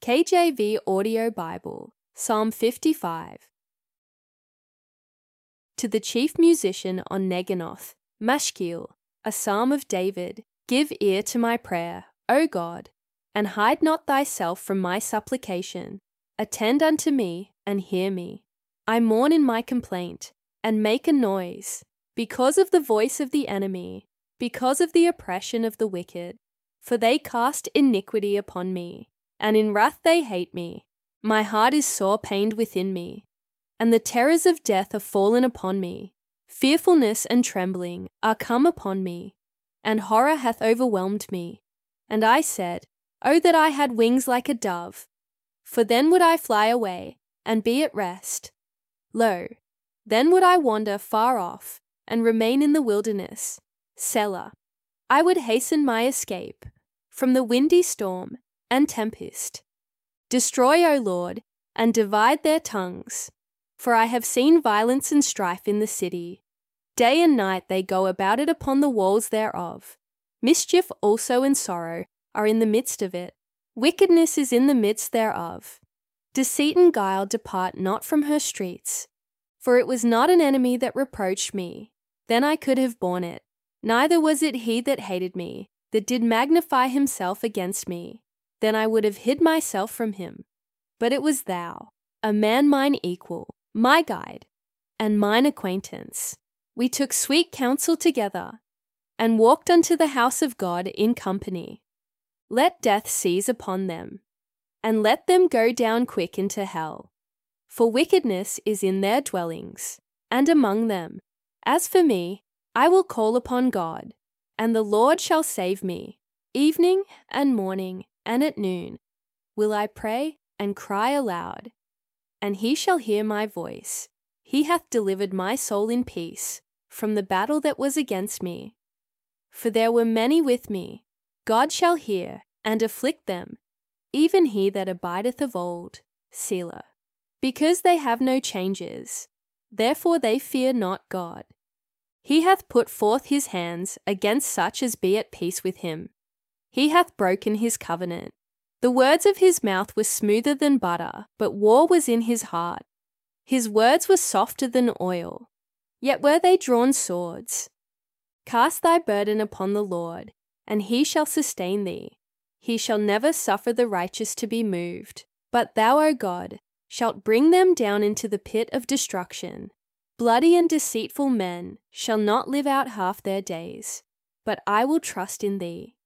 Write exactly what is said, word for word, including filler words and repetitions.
K J V Audio Bible, Psalm fifty-five. To the chief musician on Neginoth, Mashkil, a psalm of David, give ear to my prayer, O God, and hide not thyself from my supplication. Attend unto me, and hear me. I mourn in my complaint, and make a noise, because of the voice of the enemy, because of the oppression of the wicked. For they cast iniquity upon me, and in wrath they hate me. My heart is sore pained within me, and the terrors of death are fallen upon me. Fearfulness and trembling are come upon me, and horror hath overwhelmed me. And I said, O that I had wings like a dove! For then would I fly away, and be at rest. Lo, then would I wander far off, and remain in the wilderness. Selah. I would hasten my escape from the windy storm and tempest. Destroy, O Lord, and divide their tongues. For I have seen violence and strife in the city. Day and night they go about it upon the walls thereof. Mischief also and sorrow are in the midst of it. Wickedness is in the midst thereof. Deceit and guile depart not from her streets. For it was not an enemy that reproached me, then I could have borne it. Neither was it he that hated me, that did magnify himself against me. Then I would have hid myself from him. But it was thou, a man mine equal, my guide, and mine acquaintance. We took sweet counsel together, and walked unto the house of God in company. Let death seize upon them, and let them go down quick into hell. For wickedness is in their dwellings, and among them. As for me, I will call upon God, and the Lord shall save me. Evening and morning and at noon will I pray and cry aloud, and he shall hear my voice. He hath delivered my soul in peace from the battle that was against me. For there were many with me. God shall hear and afflict them, even he that abideth of old. Selah. Because they have no changes, therefore they fear not God. He hath put forth his hands against such as be at peace with him. He hath broken his covenant. The words of his mouth were smoother than butter, but war was in his heart. His words were softer than oil, yet were they drawn swords. Cast thy burden upon the Lord, and he shall sustain thee. He shall never suffer the righteous to be moved. But thou, O God, shalt bring them down into the pit of destruction. Bloody and deceitful men shall not live out half their days, but I will trust in thee.